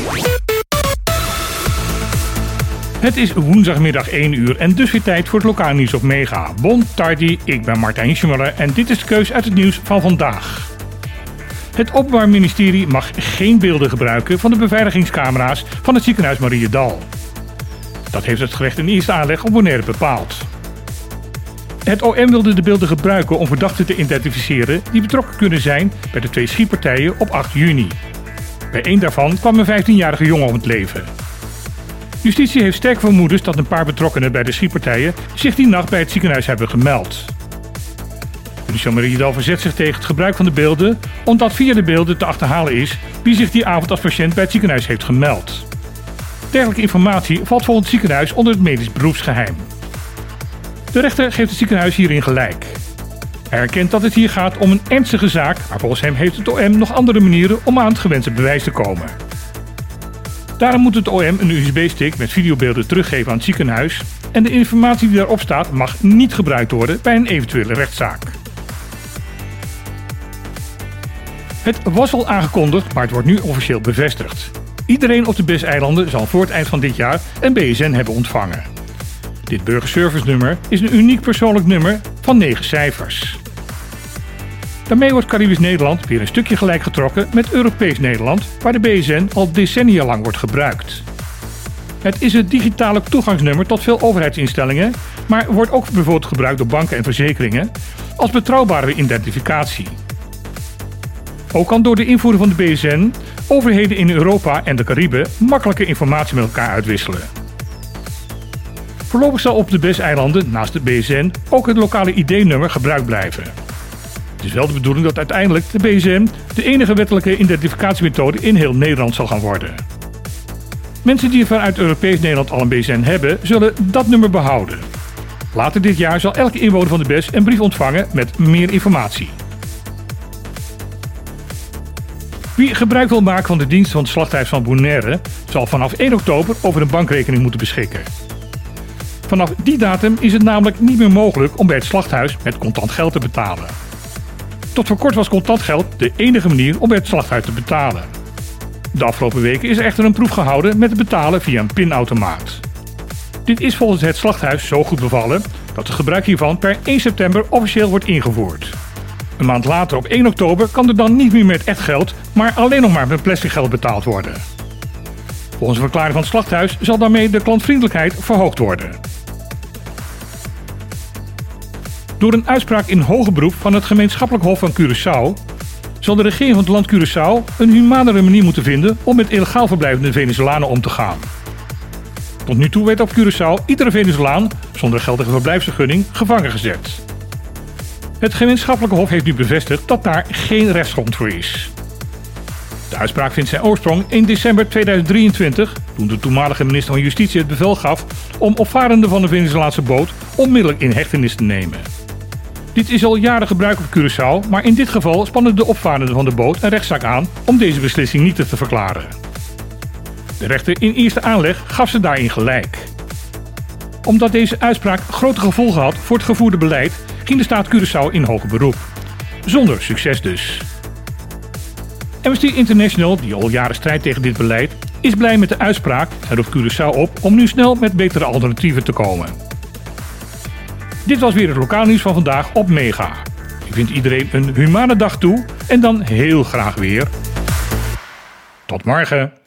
Het is woensdagmiddag 1 uur en dus weer tijd voor het lokaal nieuws op Mega. Bon tardi, ik ben Martijn Schmuller en dit is de keus uit het nieuws van vandaag. Het Openbaar Ministerie mag geen beelden gebruiken van de beveiligingscamera's van het ziekenhuis Mariëdal. Dat heeft het gerecht in eerste aanleg op Bonaire bepaald. Het OM wilde de beelden gebruiken om verdachten te identificeren die betrokken kunnen zijn bij de 2 schietpartijen op 8 juni. Bij één daarvan kwam een 15-jarige jongen om het leven. Justitie heeft sterk vermoedens dat een paar betrokkenen bij de schietpartijen zich die nacht bij het ziekenhuis hebben gemeld. Politie Mariëdal verzet zich tegen het gebruik van de beelden, omdat via de beelden te achterhalen is wie zich die avond als patiënt bij het ziekenhuis heeft gemeld. Dergelijke informatie valt volgens het ziekenhuis onder het medisch beroepsgeheim. De rechter geeft het ziekenhuis hierin gelijk. Hij erkent dat het hier gaat om een ernstige zaak, maar volgens hem heeft het OM nog andere manieren om aan het gewenste bewijs te komen. Daarom moet het OM een USB-stick met videobeelden teruggeven aan het ziekenhuis en de informatie die daarop staat mag niet gebruikt worden bij een eventuele rechtszaak. Het was al aangekondigd, maar het wordt nu officieel bevestigd. Iedereen op de BES-eilanden zal voor het eind van dit jaar een BSN hebben ontvangen. Dit burgerservice-nummer is een uniek persoonlijk nummer van 9 cijfers. Daarmee wordt Caribisch Nederland weer een stukje gelijk getrokken met Europees Nederland, waar de BSN al decennia lang wordt gebruikt. Het is het digitale toegangsnummer tot veel overheidsinstellingen, maar wordt ook bijvoorbeeld gebruikt door banken en verzekeringen als betrouwbare identificatie. Ook kan door de invoering van de BSN overheden in Europa en de Cariben makkelijke informatie met elkaar uitwisselen. Voorlopig zal op de BES-eilanden naast de BSN ook het lokale ID-nummer gebruikt blijven. Het is wel de bedoeling dat uiteindelijk de BSN de enige wettelijke identificatiemethode in heel Nederland zal gaan worden. Mensen die vanuit Europees Nederland al een BSN hebben, zullen dat nummer behouden. Later dit jaar zal elke inwoner van de BES een brief ontvangen met meer informatie. Wie gebruik wil maken van de dienst van het slachthuis van Bonaire, zal vanaf 1 oktober over een bankrekening moeten beschikken. Vanaf die datum is het namelijk niet meer mogelijk om bij het slachthuis met contant geld te betalen. Tot voor kort was contant geld de enige manier om bij het slachthuis te betalen. De afgelopen weken is er echter een proef gehouden met het betalen via een pinautomaat. Dit is volgens het slachthuis zo goed bevallen dat het gebruik hiervan per 1 september officieel wordt ingevoerd. Een maand later, op 1 oktober, kan er dan niet meer met echt geld, maar alleen nog maar met plastic geld betaald worden. Volgens een verklaring van het slachthuis zal daarmee de klantvriendelijkheid verhoogd worden. Door een uitspraak in hoger beroep van het gemeenschappelijk hof van Curaçao zal de regering van het land Curaçao een humanere manier moeten vinden om met illegaal verblijvende Venezolanen om te gaan. Tot nu toe werd op Curaçao iedere Venezolaan zonder geldige verblijfsvergunning gevangen gezet. Het gemeenschappelijke hof heeft nu bevestigd dat daar geen rechtsgrond voor is. De uitspraak vindt zijn oorsprong in december 2023, toen de toenmalige minister van Justitie het bevel gaf om opvarenden van een Venezolaanse boot onmiddellijk in hechtenis te nemen. Dit is al jaren gebruik op Curaçao, maar in dit geval spannen de opvarenden van de boot een rechtszaak aan om deze beslissing niet te verklaren. De rechter in eerste aanleg gaf ze daarin gelijk. Omdat deze uitspraak grote gevolgen had voor het gevoerde beleid, ging de staat Curaçao in hoger beroep. Zonder succes dus. Amnesty International, die al jaren strijdt tegen dit beleid, is blij met de uitspraak en roept Curaçao op om nu snel met betere alternatieven te komen. Dit was weer het lokaal nieuws van vandaag op Mega. Ik wens iedereen een humane dag toe en dan heel graag weer. Tot morgen.